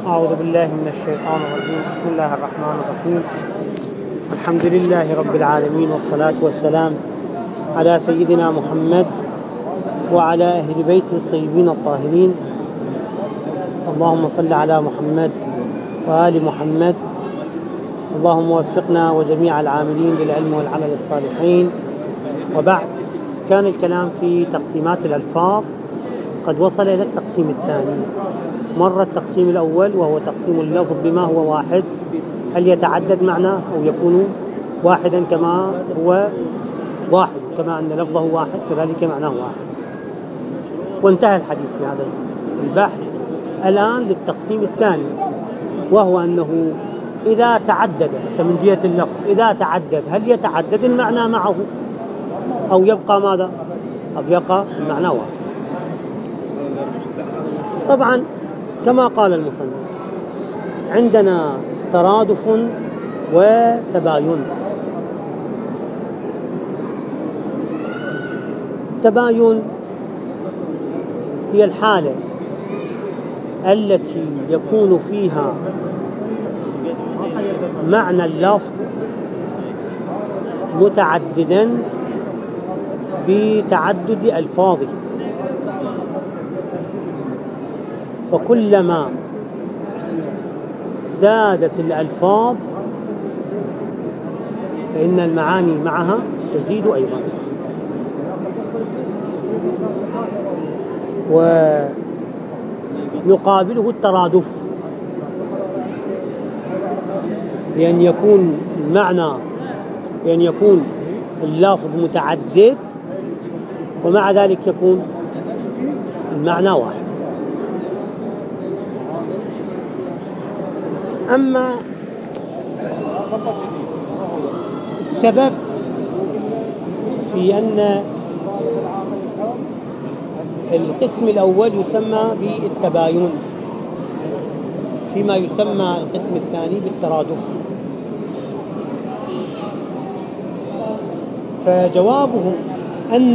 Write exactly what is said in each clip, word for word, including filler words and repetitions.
أعوذ بالله من الشيطان الرجيم. بسم الله الرحمن الرحيم. الحمد لله رب العالمين، والصلاة والسلام على سيدنا محمد وعلى أهل بيته الطيبين الطاهرين. اللهم صل على محمد وآل محمد. اللهم وفقنا وجميع العاملين للعلم والعمل الصالحين. وبعد، كان الكلام في تقسيمات الألفاظ قد وصل إلى التقسيم الثاني. مر التقسيم الأول وهو تقسيم اللفظ بما هو واحد، هل يتعدد معناه أو يكون واحدا كما هو واحد، كما أن لفظه واحد فذلك معناه واحد، وانتهى الحديث في هذا البحث. الآن للتقسيم الثاني، وهو أنه إذا تعدد من جهة اللفظ، إذا تعدد هل يتعدد المعنى معه أو يبقى ماذا؟ أو يبقى المعنى واحد. طبعا كما قال المصنف، عندنا ترادف وتباين. التباين هي الحالة التي يكون فيها معنى اللفظ متعددا بتعدد ألفاظه، فكلما زادت الألفاظ فإن المعاني معها تزيد أيضا. ويقابله الترادف، لأن يكون المعنى لأن يكون اللفظ متعدد ومع ذلك يكون المعنى واحد. أما السبب في أن القسم الأول يسمى بالتباين، فيما يسمى القسم الثاني بالترادف، فجوابه أن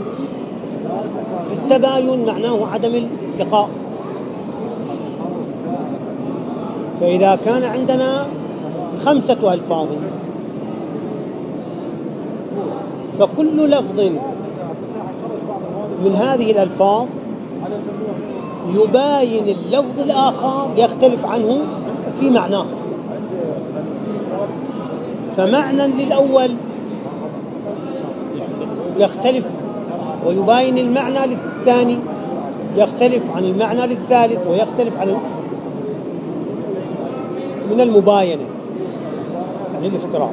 التباين معناه عدم الالتقاء. فإذا كان عندنا خمسة ألفاظ فكل لفظ من هذه الألفاظ يباين اللفظ الآخر يختلف عنه في معناه، فمعنى للأول يختلف ويباين المعنى للثاني، يختلف عن المعنى للثالث، ويختلف عن من المباينة يعني الافتراق.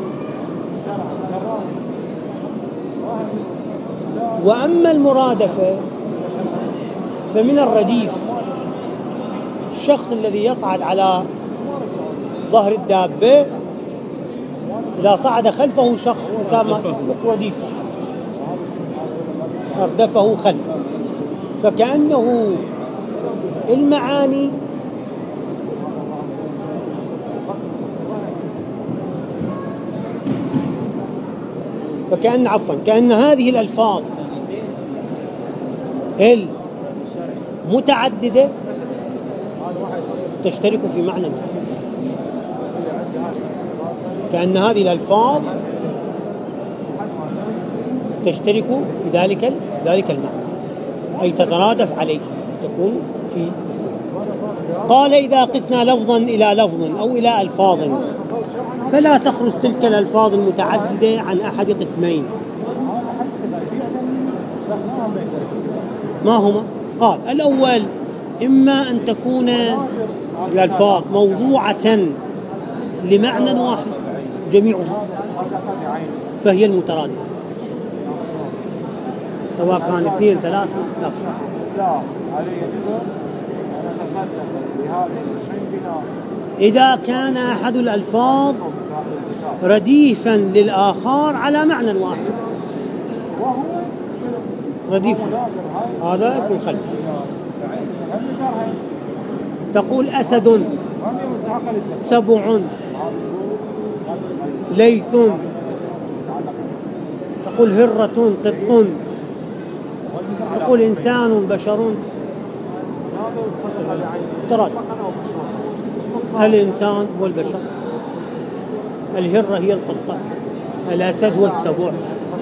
وأما المرادفة فمن الرديف، الشخص الذي يصعد على ظهر الدابة إذا صعد خلفه شخص يسمى رديفا، أردفه خلفه، فكأنه المعاني فكأن عفوا كأن هذه الألفاظ المتعددة تشترك في معنى واحد، كأن هذه الألفاظ تشترك في ذلك ذلك المعنى، أي تترادف عليه تكون في السنة. قال: إذا قسنا لفظا إلى لفظ أو إلى ألفاظ فلا تخرج تلك الألفاظ المتعددة عن أحد قسمين. ما هما؟ قال: الأول إما أن تكون الألفاظ موضوعة لمعنى واحد جميعها فهي المترادفة، سواء كان اثنين ثلاثة لا. إذا كان أحد الألفاظ رديفا للآخر على معنى واحد، رديفا هذا يكون خلف. تقول أسد، سبع، ليث، تقول هرة، قط، تقول إنسان، بشر، ترى الإنسان هو البشر، الهرة هي القطة، الأسد هو السبوع.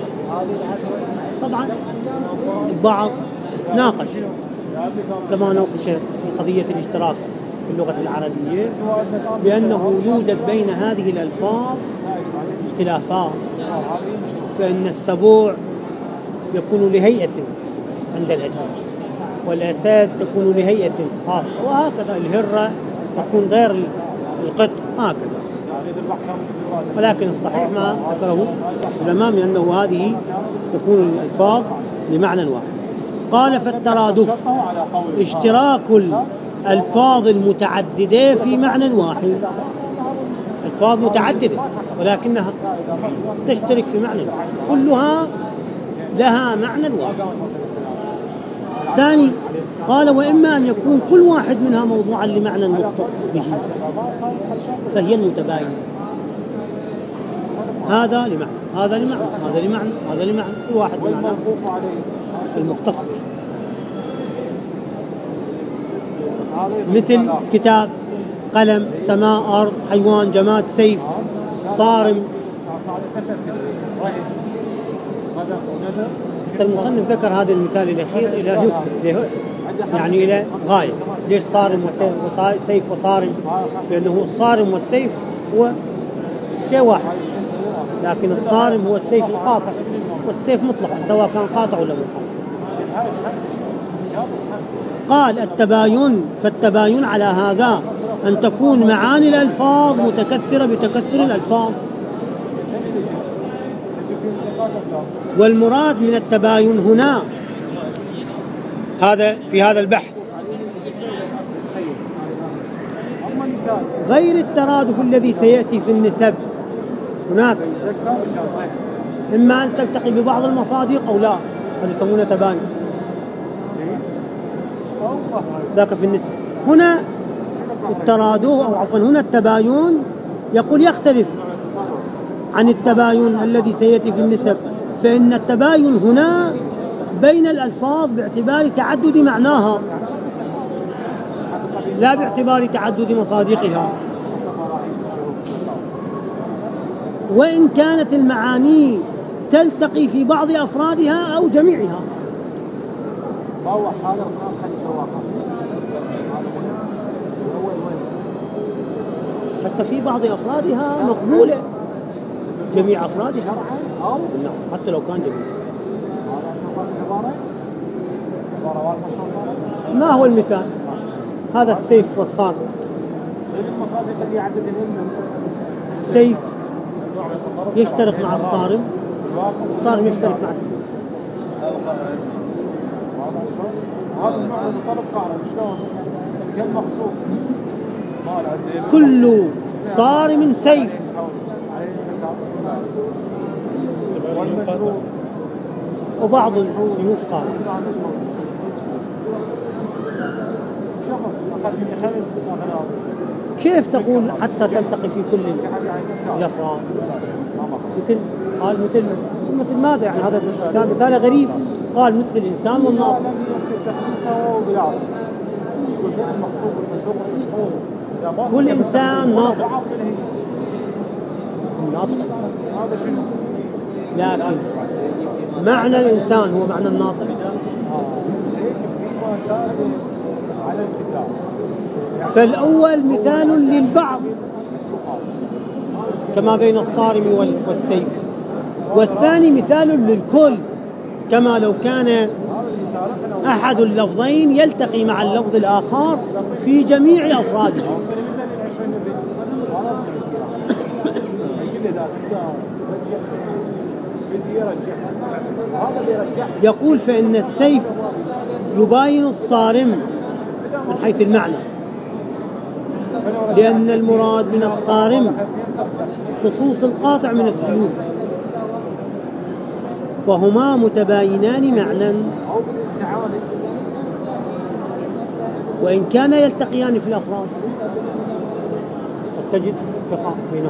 طبعا البعض ناقش كما نوقش في قضية الاشتراك في اللغة العربية بأنه يوجد بين هذه الألفاظ اختلافات، فإن السبوع يكون لهيئة عند الأسد، والأسد تكون لهيئة خاصة، وهكذا الهرة تكون غير القط هكذا. ولكن الصحيح ما ذكره العلماء من أنه هذه تكون الألفاظ لمعنى واحد. قال فالترادف اشتراك الألفاظ المتعددة في معنى واحد، ألفاظ متعددة ولكنها تشترك في معنى واحد، كلها لها معنى واحد. ثاني قال وإما أن يكون كل واحد منها موضوعا لمعنى مختص به فهي المتباين، هذا لمعنى هذا لمعنى هذا لمعنى هذا لمعنى كل واحد بمعنى المختص به، مثل كتاب، قلم، سماء، أرض، حيوان، جماد، سيف، صارم. بس المصنف ذكر هذا المثال الأخير إلى نكتة، يعني إلى غاية. ليش صارم وسيف وصارم؟ لأنه الصارم والسيف هو شيء واحد، لكن الصارم هو السيف القاطع، والسيف مطلقا سواء كان قاطع ولا مطلق. قال التباين، فالتباين على هذا أن تكون معاني الألفاظ متكثرة بتكثر الألفاظ، والمراد من التباين هنا هذا في هذا البحث غير الترادف الذي سيأتي في النسب. هناك إما أن تلتقي ببعض المصادق أو لا، هذا يسمونه تباين، ذاك في النسب. هنا الترادف أو عفوا هنا التباين يقول يختلف عن التباين الذي سيأتي في النسب، فإن التباين هنا بين الألفاظ باعتبار تعدد معناها لا باعتبار تعدد مصادقها، وإن كانت المعاني تلتقي في بعض أفرادها أو جميعها. هسه في بعض أفرادها مقبولة، جميع أفرادها حتى لو كان جميع. ما هو المثال؟ هذا السيف والصارم. السيف يشترك مع الصارم، الصارم يشترك مع السيف. هذا المعنى تصرف قارن شلون؟ كم مقصود؟ كل صارم سيف وبعض السيوف صارم. كيف تقول حتى تلتقي في كل الأفراد؟ مثل قال مثل مثل ماذا يعني؟ هذا كان مثال غريب. قال مثل الإنسان والناطق. كل إنسان ناطق، الناطق إنسان، لكن معنى الإنسان هو معنى الناطق. فالأول مثال للبعض كما بين الصارم والسيف، والثاني مثال للكل كما لو كان أحد اللفظين يلتقي مع اللفظ الآخر في جميع أفراده. يقول فإن السيف يباين الصارم من حيث المعنى، لأن المراد من الصارم خصوص القاطع من السيوف، فهما متباينان معنى وإن كان يلتقيان في الأفراد قد تجد التقاء بينهم،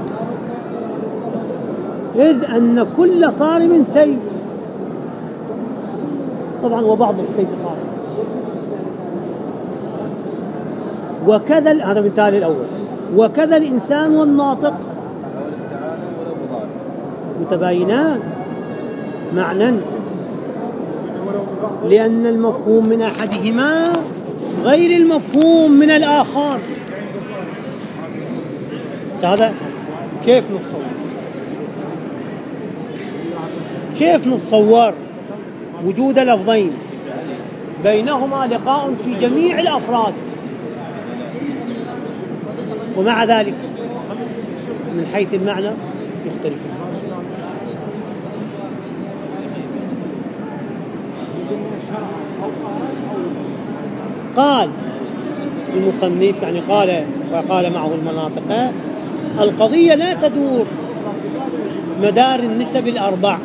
إذ أن كل صارم سيف طبعا وبعض السيف صارم. وكذا ال- هذا مثال الأول. وكذا الإنسان والناطق متباينان معنى، لأن المفهوم من أحدهما غير المفهوم من الآخر. هذا كيف نتصور؟ كيف نتصور وجود لفظين بينهما لقاء في جميع الأفراد ومع ذلك من حيث المعنى يختلفون؟ قال المصنف يعني قال وقال معه المناطق القضية لا تدور مدار النسب الأربع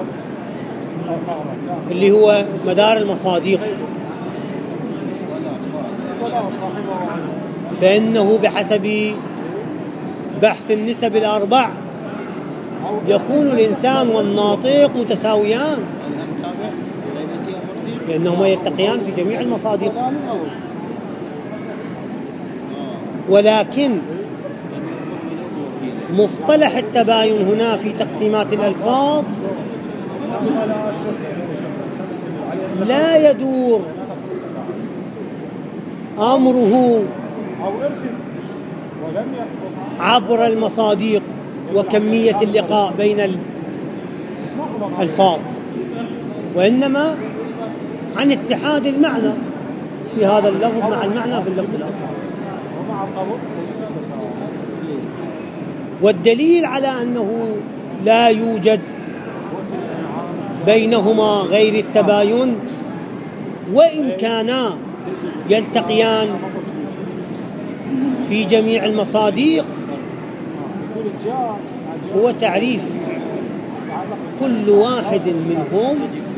اللي هو مدار المصادق، فإنه بحسب بحث النسب الأربع يكون الإنسان والناطق متساويان لأنهما يلتقيان في جميع المصادق. ولكن مصطلح التباين هنا في تقسيمات الألفاظ لا يدور أمره عبر المصادق وكمية اللقاء بين الألفاظ، وإنما عن اتحاد المعنى في هذا اللفظ مع المعنى في اللفظ الآخر. والدليل على أنه لا يوجد بينهما غير التباين وإن كانا يلتقيان في جميع المصادق هو تعريف كل واحد منهم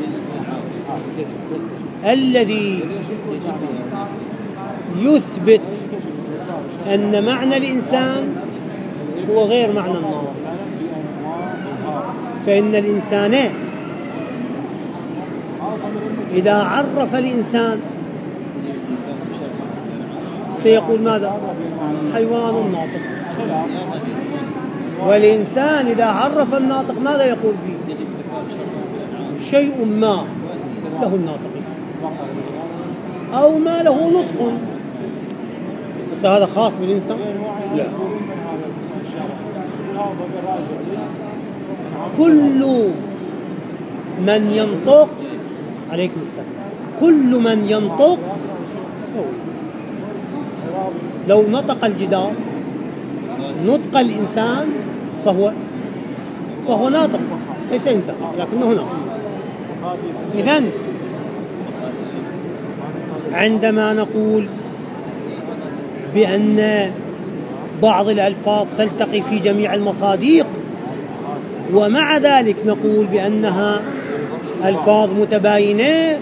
الذي يثبت أن معنى الإنسان هو غير معنى النار. فإن الإنسان إذا عرف الإنسان سيقول ماذا؟ حيوان ناطق. والإنسان إذا عرف الناطق ماذا يقول فيه؟ شيء ما له الناطق أو ما له نطق. بس هذا خاص بالإنسان؟ لا. كل من ينطق عليكم السلام كل من ينطق لو نطق الجدار نطق الإنسان فهو فهو ناطق ليس إنسان لكنه ناطق. إذن عندما نقول بأن بعض الألفاظ تلتقي في جميع المصادق ومع ذلك نقول بأنها ألفاظ متباينة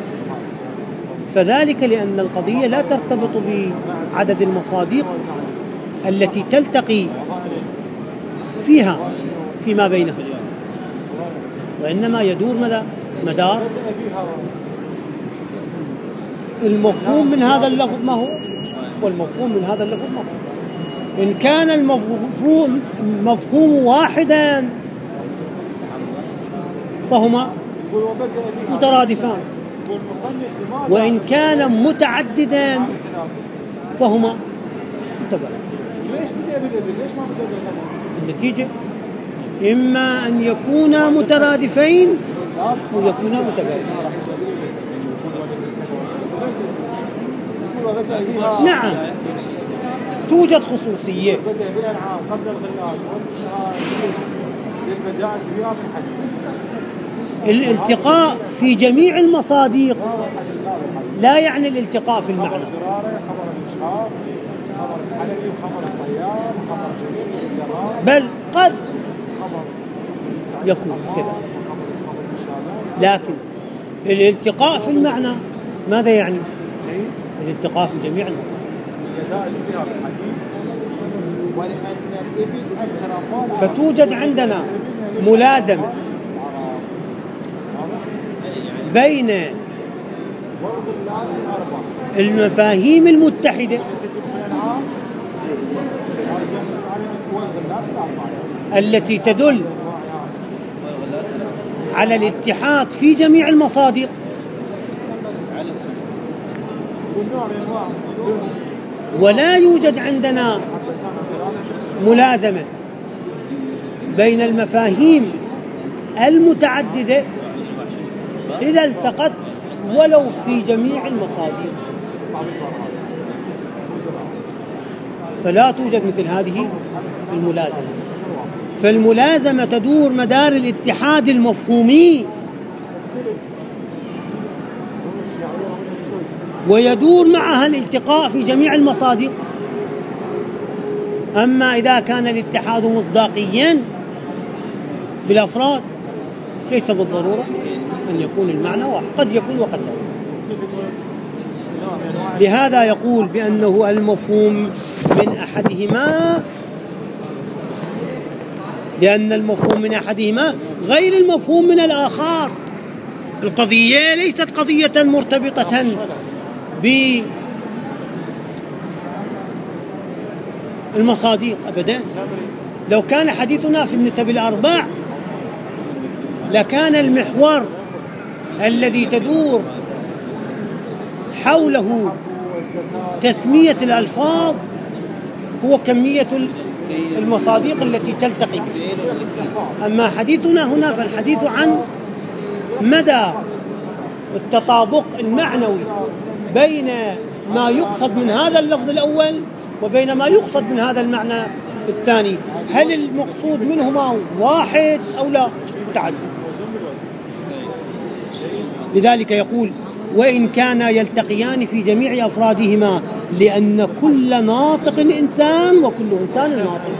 فذلك لأن القضية لا ترتبط بعدد المصادق التي تلتقي فيها فيما بينها، وإنما يدور مدار المفهوم من هذا اللفظ ما هو والمفهوم من هذا اللفظ ما هو. إن كان المفهوم مفهوم واحدا فهما مترادفان، وإن كان متعددا فهما متباينان. ليش بدأ بالإبل؟ ليش ما بدأ بالغنم؟ النتيجة إما أن يكونا مترادفين أو يكونا متباينين. نعم توجد خصوصية قبل الغلات للبجاعة فيها في الحديث. الالتقاء في جميع المصادق لا يعني الالتقاء في المعنى. بل قد يكون كذا، لكن الالتقاء في المعنى ماذا يعني؟ الالتقاء في جميع المصادر. فتوجد عندنا ملازمة بين المفاهيم المتحدة التي تدل على الاتحاد في جميع المصادر، ولا يوجد عندنا ملازمة بين المفاهيم المتعددة إذا التقت ولو في جميع المصادر، فلا توجد مثل هذه الملازمة. فالملازمة تدور مدار الاتحاد المفهومي، ويدور معها الالتقاء في جميع المصادر. أما إذا كان الاتحاد مصداقيا بالأفراد ليس بالضرورة أن يكون المعنى واحد، قد يكون وقد لا يكون. لهذا يقول بأنه المفهوم من أحدهما، لأن المفهوم من أحدهما غير المفهوم من الآخر. القضية ليست قضية مرتبطة بالمصادق أبدا. لو كان حديثنا في النسب الأربع لكان المحور الذي تدور حوله تسمية الألفاظ هو كمية المصادق التي تلتقي به. أما حديثنا هنا فالحديث عن مدى التطابق المعنوي بين ما يقصد من هذا اللفظ الأول وبين ما يقصد من هذا المعنى الثاني، هل المقصود منهما واحد أو لا متعدد. لذلك يقول وإن كانا يلتقيان في جميع أفرادهما، لأن كل ناطق إنسان وكل إنسان ناطق.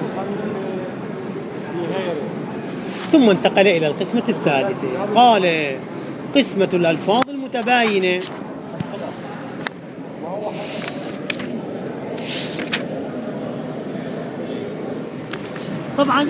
ثم انتقل إلى القسمة الثالثة، قال قسمة الألفاظ المتباينة. طبعا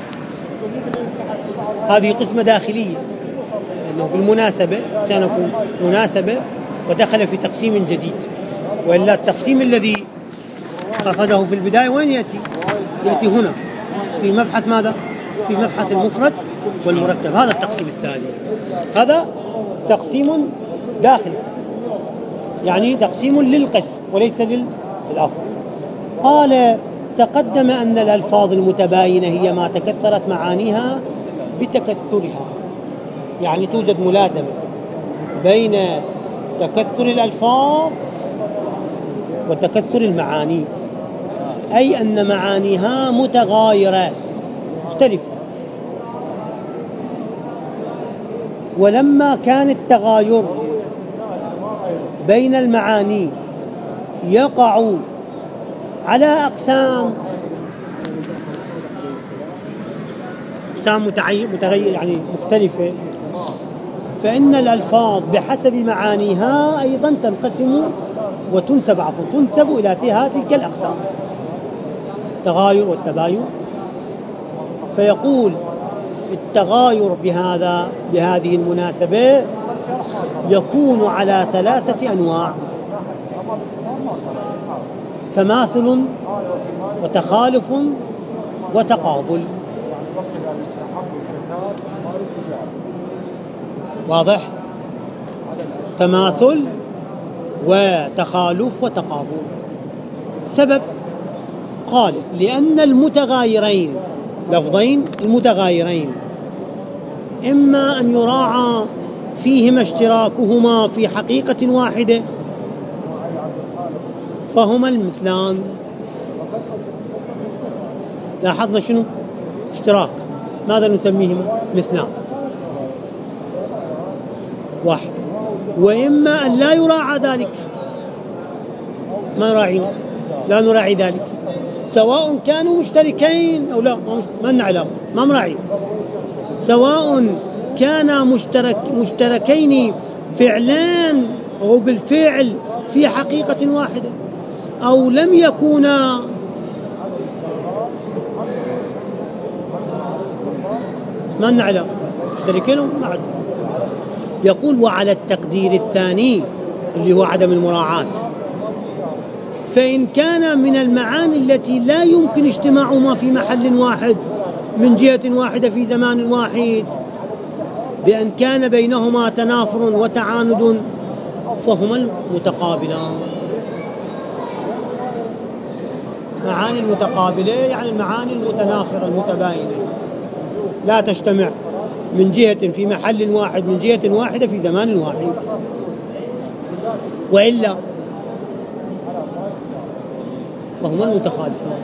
هذه قسمة داخلية، لأنه بالمناسبة سنكون مناسبة ودخل في تقسيم جديد، وإلا التقسيم الذي قصده في البداية وين يأتي؟ يأتي هنا في مبحث ماذا؟ في مبحث المفرد والمركب. هذا التقسيم الثاني، هذا تقسيم داخل القسم، يعني تقسيم للقسم وليس للأفراد. قال تقدم أن الألفاظ المتباينة هي ما تكثرت معانيها بتكثرها، يعني توجد ملازمة بين تكثر الألفاظ وتكثر المعاني، أي أن معانيها متغايرة مختلفة. ولما كان التغاير بين المعاني يقع على أقسام أقسام متغير يعني مختلفة، فإن الألفاظ بحسب معانيها أيضا تنقسم وتنسب عفوا تنسب إلى تلك الأقسام، التغاير والتباين. فيقول التغاير بهذا بهذه المناسبة يكون على ثلاثة أنواع: تماثل وتخالف وتقابل. واضح؟ تماثل وتخالف وتقابل. سبب؟ قال لأن المتغايرين، لفظين المتغايرين، إما أن يراعى فيهما اشتراكهما في حقيقة واحدة فهما المثلان. لاحظنا شنو؟ اشتراك، ماذا نسميهما؟ مثلان، واحد. وإما أن لا يراعى ذلك، ما نراعيه، لا نراعي ذلك، سواء كانوا مشتركين أو لا، ما لنا علاقة، ما نراعيه. سواء كانا مشترك مشتركين فعلان أو بالفعل في حقيقة واحدة، أو لم يكونا ما لنا علاقة، مشتركين ما عندنا. يقول وعلى التقدير الثاني اللي هو عدم المراعاة، فإن كان من المعاني التي لا يمكن اجتماعهما في محل واحد من جهة واحدة في زمان واحد بأن كان بينهما تنافر وتعاند فهما المتقابلان. معاني المتقابلة يعني المعاني المتنافرة المتباينة، لا تجتمع من جهة في محل واحد من جهة واحدة في زمان واحد، وإلا فهما المتخالفان.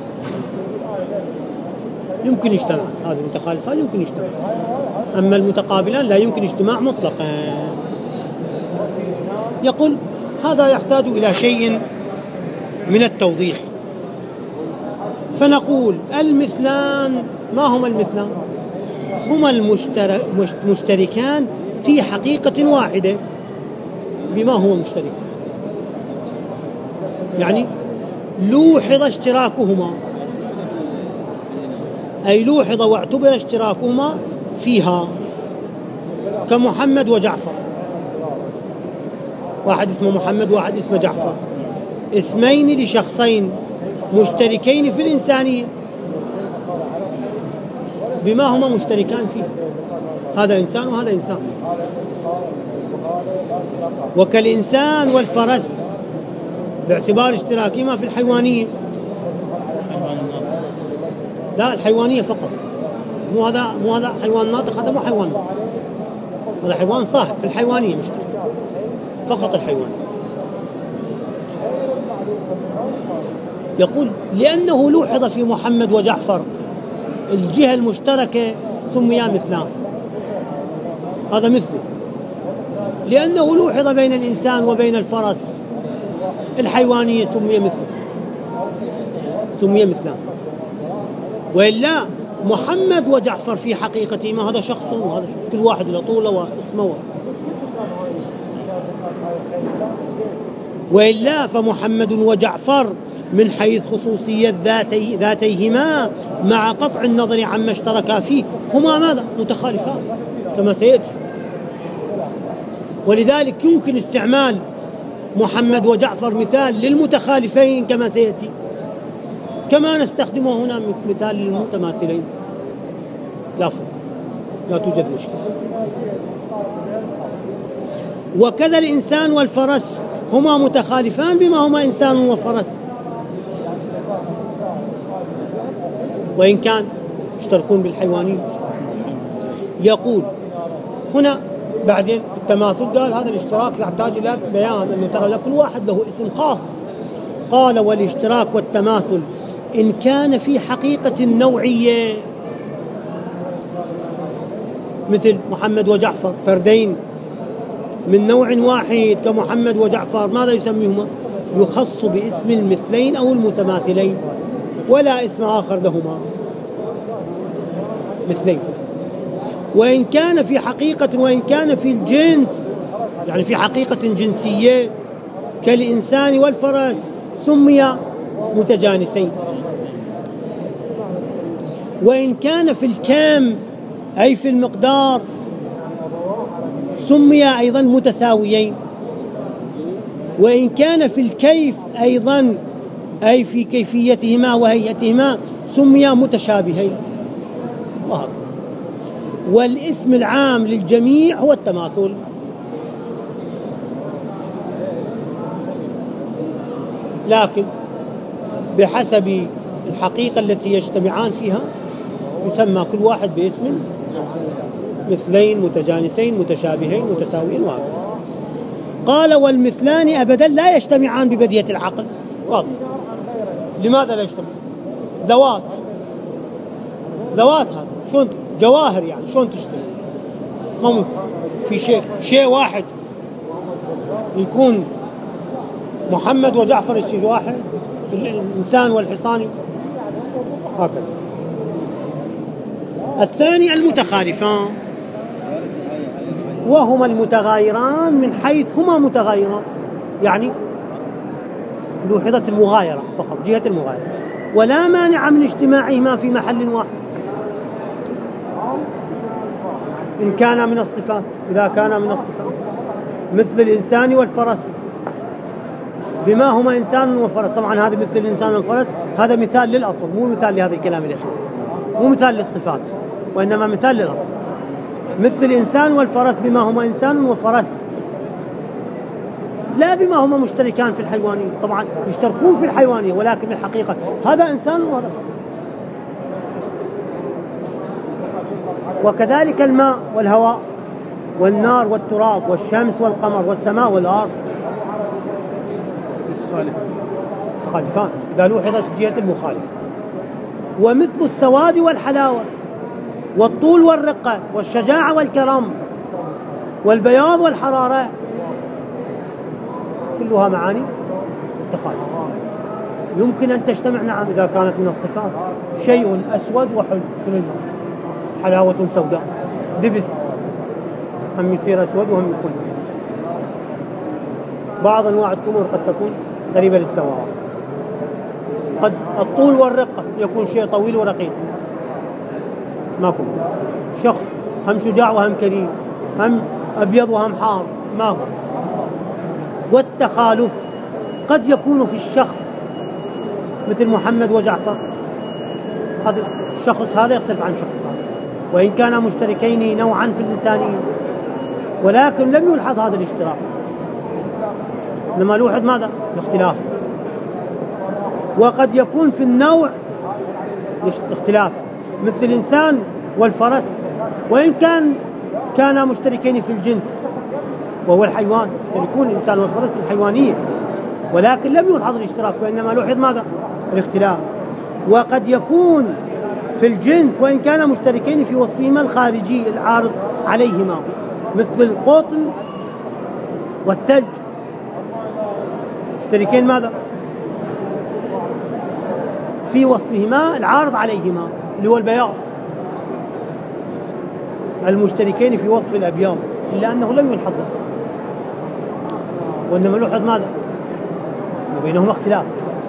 يمكن اجتماع هذه المتخالفان، يمكن اجتماع، أما المتقابلان لا يمكن اجتماع مطلقا. يقول هذا يحتاج إلى شيء من التوضيح، فنقول المثلان ما هما المثلان؟ هما المشتركان في حقيقة واحدة بما هو مشترك، يعني لوحظ اشتراكهما، أي لوحظ واعتبر اشتراكهما فيها، كمحمد وجعفر، واحد اسمه محمد واحد اسمه جعفر، اسمين لشخصين مشتركين في الإنسانية بما هما مشتركان فيه، هذا إنسان وهذا إنسان. وكالإنسان والفرس باعتبار اشتراكهما في الحيوانية، لا الحيوانية فقط، مو هذا مو هذا حيوان ناطق، هذا مو حيوان ناطق، هذا حيوان صاحب في الحيوانية مشترك، فقط الحيوان. يقول لأنه لوحظ في محمد وجعفر الجهة المشتركة سميا مثلان، هذا مثله، لأنه لوحظ بين الإنسان وبين الفرس الحيوانية سمي مثله، سمي مثلان. وإلا محمد وجعفر في حقيقته ما هذا شخص وهذا شخص، كل واحد له طوله واسمه، وإلا فمحمد وجعفر من حيث خصوصية ذاتي ذاتيهما مع قطع النظر عما اشتركا فيه هما ماذا؟ متخالفان كما سيأتي. ولذلك يمكن استعمال محمد وجعفر مثال للمتخالفين كما سيأتي، كما نستخدمه هنا مثال للمتماثلين، لا فرق، لا توجد مشكلة. وكذا الإنسان والفرس هما متخالفان بما هما إنسان وفرس، وإن كان يشتركون بالحيوانين. يقول هنا بعدين التماثل، قال هذا الاشتراك يحتاج إلى بيان أنه ترى لكل واحد له اسم خاص. قال والاشتراك والتماثل إن كان في حقيقة نوعية، مثل محمد وجعفر فردين من نوع واحد كمحمد وجعفر، ماذا يسميهما؟ يخص باسم المثلين أو المتماثلين ولا اسم آخر لهما، مثلين. وإن كان في حقيقة وإن كان في الجنس، يعني في حقيقة جنسية كالإنسان والفرس سمي متجانسين. وإن كان في الكم أي في المقدار سمي أيضا متساويين. وإن كان في الكيف أيضا أي في كيفيتهما وهيئتهما سمي متشابهين، وهكذا. والاسم العام للجميع هو التماثل. لكن بحسب الحقيقة التي يجتمعان فيها يسمى كل واحد باسم خاص، مثلين متجانسين متشابهين متساويين وهكذا. قال والمثلان أبدا لا يجتمعان ببديهة العقل، واضح. لماذا لا يجتمع؟ ذوات ذوات هذا شلون جواهر، يعني شلون تجتمع؟ ما ممكن. في شيء شيء واحد يكون محمد وجعفر يصير واحد، الإنسان والحصان هكذا. الثاني المتخالفان، وهما المتغايران من حيث هما متغايران، يعني لوحظة المغايرة فقط، جهة المغايرة، ولا مانع من اجتماعهما في محل واحد إن كان من الصفات، إذا كان من الصفات، مثل الإنسان والفرس بما هما إنسان وفرس. طبعا هذا مثل الإنسان والفرس هذا مثال للأصل، مو مثال لهذا الكلام الأخير. مو مثال للصفات وإنما مثال للأصل. مثل الإنسان والفرس بما هما إنسان وفرس، لا بما هما مشتركان في الحيوانية. طبعا يشتركون في الحيوانية ولكن الحقيقة هذا إنسان وهذا فرس. وكذلك الماء والهواء والنار والتراب والشمس والقمر والسماء والأرض متخالفان إذا لوحظت جهة المخالف. ومثل السواد والحلاوة والطول والرقة والشجاعة والكرم والبياض والحرارة كلها معاني تخالف. يمكن أن تجتمع، نعم، إذا كانت من الصفات. شيء أسود وحلو مثل الماء، حلاوة سوداء، دبث هم يصير أسود وهم يكون. بعض أنواع التمور قد تكون قريبة للسواء. قد الطول والرقة يكون شيء طويل ورقيق، ماكو شخص هم شجاع وهم كريم، هم أبيض وهم حار، ماكو. والتخالف قد يكون في الشخص مثل محمد وجعفر، هذا الشخص هذا يختلف عن شخص هذا وإن كانا مشتركين نوعا في الإنسانية، ولكن لم يلحظ هذا الاشتراك، إنما لوحظ ماذا؟ الاختلاف. وقد يكون في النوع اختلاف مثل الإنسان والفرس، وإن كان كانا مشتركين في الجنس وهو الحيوان، يشتركون الإنسان والفرس في الحيوانية، ولكن لم يلحظ الاشتراك وإنما لوحظ ماذا؟ الاختلاف. وقد يكون في الجنس وإن كانا مشتركين في وصفهما الخارجي العارض عليهما مثل القطن والثلج، مشتركين ماذا؟ في وصفهما العارض عليهما اللي هو البياض، المشتركين في وصف الأبيض إلا أنه لم يلحظ، وإنما لوحظ ماذا؟ وبينهما اختلاف.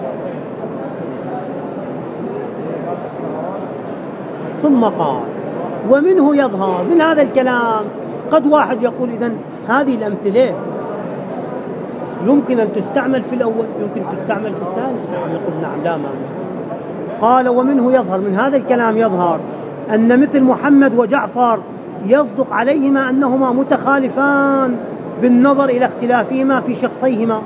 ثم قال: ومنه يظهر من هذا الكلام. قد واحد يقول إذن هذه الأمثلة يمكن أن تستعمل في الأول، يمكن تستعمل في الثاني. نعم، يقول نعم، لا مانع. قال: ومنه يظهر، من هذا الكلام يظهر أن مثل محمد وجعفر يصدق عليهما أنهما متخالفان بالنظر إلى اختلافهما في شخصيهما.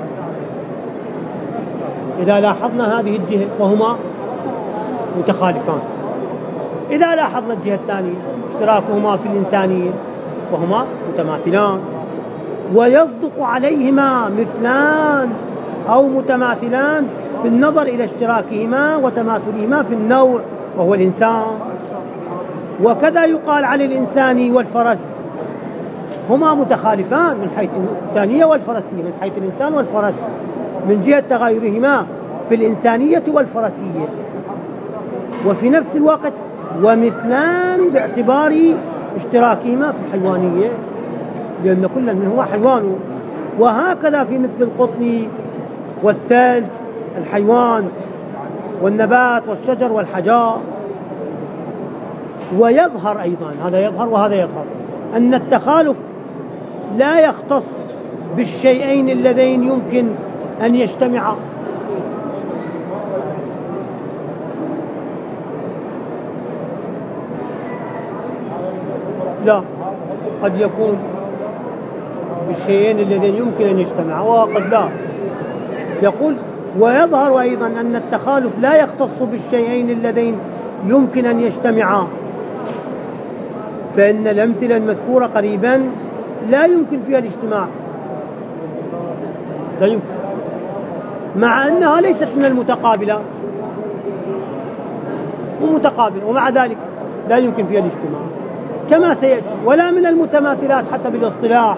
إذا لاحظنا هذه الجهة وهما متخالفان، إذا لاحظنا الجهة الثانية اشتراكهما في الإنسانية وهما متماثلان. ويصدق عليهما مثلان أو متماثلان بالنظر إلى اشتراكهما وتماثلهما في النوع وهو الإنسان. وكذا يقال عن الإنسان والفرس، هما متخالفان من حيث الإنسانية والفرسية، من حيث الإنسان والفرس من جهة تغيرهما في الإنسانية والفرسية، وفي نفس الوقت ومثلان باعتبار اشتراكهما في الحيوانية، لأن كل منهما حيوان. وهكذا في مثل القطن والثلج الحيوان، والنبات والشجر والحجار. ويظهر أيضا، هذا يظهر وهذا يظهر، أن التخالف لا يختص بالشيئين اللذين يمكن أن يجتمعا، لا، قد يكون بالشيئين اللذين يمكن أن يجتمعا وقد لا. يقول: ويظهر أيضا أن التخالف لا يختص بالشيئين اللذين يمكن أن يجتمعا، فإن الأمثلة المذكورة قريبا لا يمكن فيها الاجتماع، لا يمكن، مع أنها ليست من المتقابلات ومتقابلة، ومع ذلك لا يمكن فيها الاجتماع كما سيأتي، ولا من المتماثلات حسب الاصطلاح.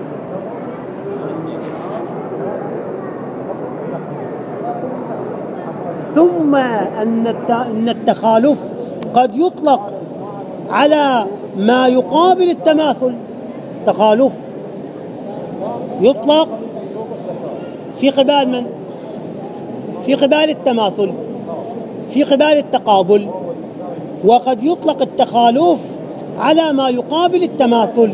ثم أن التخالف قد يطلق على ما يقابل التماثل. تخالف يطلق في قبال من؟ في قبال التماثل، في قبال التقابل. وقد يطلق التخالف على ما يقابل التماثل،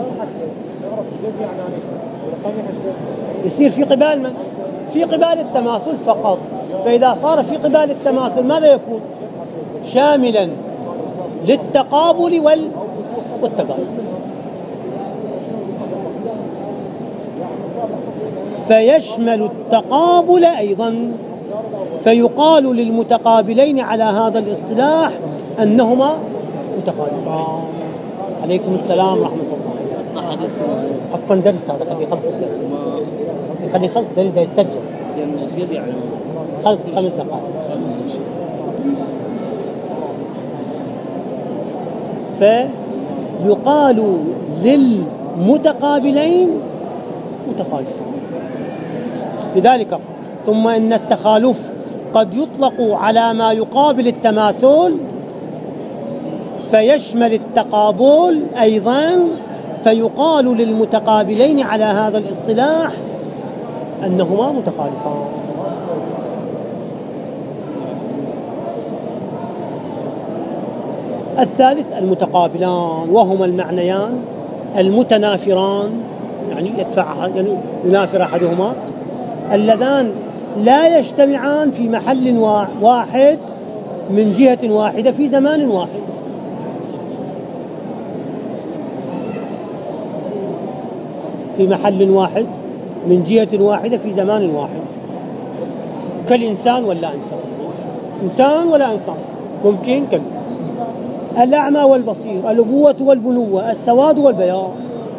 يصير في قبال من؟ في قبال التماثل فقط. فإذا صار في قبال التماثل ماذا يكون؟ شاملا للتقابل وال... والتبادل. فيشمل التقابل أيضا، فيقال للمتقابلين على هذا الاصطلاح أنهما متخالفان. عليكم السلام ورحمة الله. عفوا درس هذا، خليه يخلص الدرس، خليه يخلص الدرس ده يسجل. خلص خمس دقائق. فيقال للمتقابلين متخالفان. لذلك ثم إن التخالف قد يطلق على ما يقابل التماثل فيشمل التقابل أيضا، فيقال للمتقابلين على هذا الاصطلاح أنهما متخالفان. الثالث المتقابلان، وهما المعنيان المتنافران، يعني يدفع يعني ينافر أحدهما، اللذان لا يجتمعان في محل واحد من جهة واحدة في زمان واحد. في محل واحد من جهة واحدة في زمان واحد، كالإنسان ولا إنسان، إنسان ولا إنسان، ممكن كل الأعمى والبصير، الأبوة والبنوة، السواد والبياض.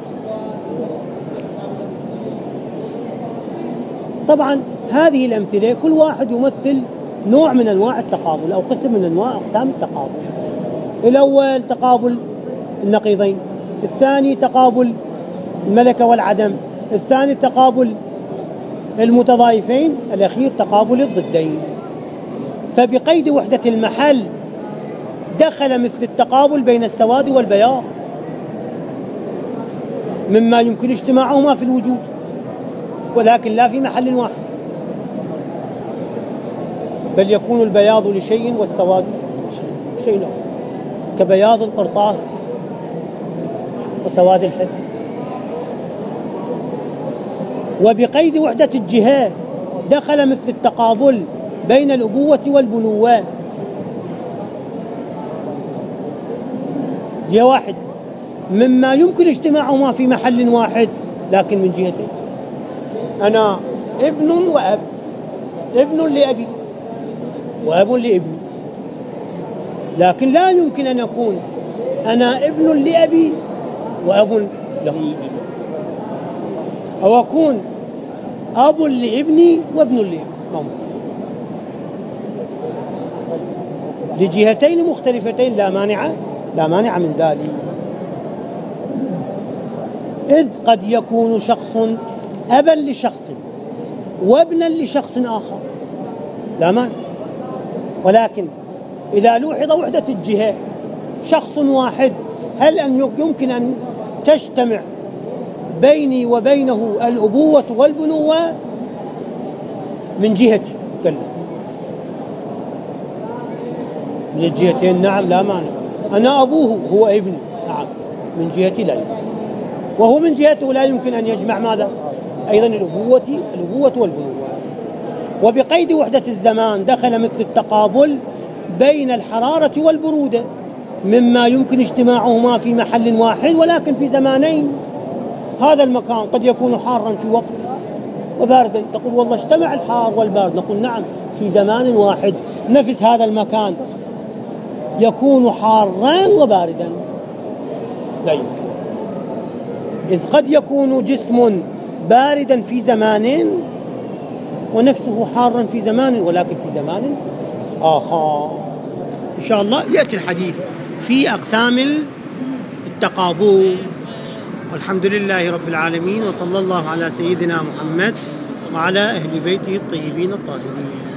طبعا هذه الأمثلة كل واحد يمثل نوع من أنواع التقابل أو قسم من أنواع أقسام التقابل. الأول تقابل النقيضين، الثاني تقابل الملكة والعدم، الثاني تقابل المتضايفين، الأخير تقابل الضدين. فبقيد وحدة المحل دخل مثل التقابل بين السواد والبياض مما يمكن اجتماعهما في الوجود ولكن لا في محل واحد، بل يكون البياض لشيء والسواد شيء آخر، كبياض القرطاس وسواد الحب. وبقيد وحدة الجهة دخل مثل التقابل بين الأبوة والبنوة، جهة واحدة مما يمكن اجتماعهما في محل واحد لكن من جهتين. أنا ابن وأب، ابن لأبي وأب لابني، لكن لا يمكن أن يكون أنا ابن لأبي وأب له، أو أكون أب لابني وابن لابني، ممكن لجهتين مختلفتين لا مانع لا مانع من ذلك. إذ قد يكون شخص أبا لشخص وابنا لشخص آخر لا مانع، ولكن إذا لوحظ وحدة الجهة شخص واحد، هل أن يمكن أن تجتمع بيني وبينه الأبوة والبنوة من جهتي؟ كلا من الجهتين نعم لا مانع. أنا أبوه هو ابني نعم من جهتي لا يمكن، وهو من جهته لا يمكن أن يجمع ماذا؟ أيضا الأبوة الأبوة والبنوة. وبقيد وحدة الزمان دخل مثل التقابل بين الحرارة والبرودة مما يمكن اجتماعهما في محل واحد ولكن في زمانين. هذا المكان قد يكون حارا في وقت وباردا، تقول والله اجتمع الحار والبارد، نقول نعم في زمان واحد. نفس هذا المكان يكون حارا وباردا لا يمكن، إذ قد يكون جسم باردا في زمان ونفسه حارا في زمان ولكن في زمان آخر. إن شاء الله يأتي الحديث في أقسام التقابل. والحمد لله رب العالمين، وصلى الله على سيدنا محمد وعلى أهل بيته الطيبين الطاهرين.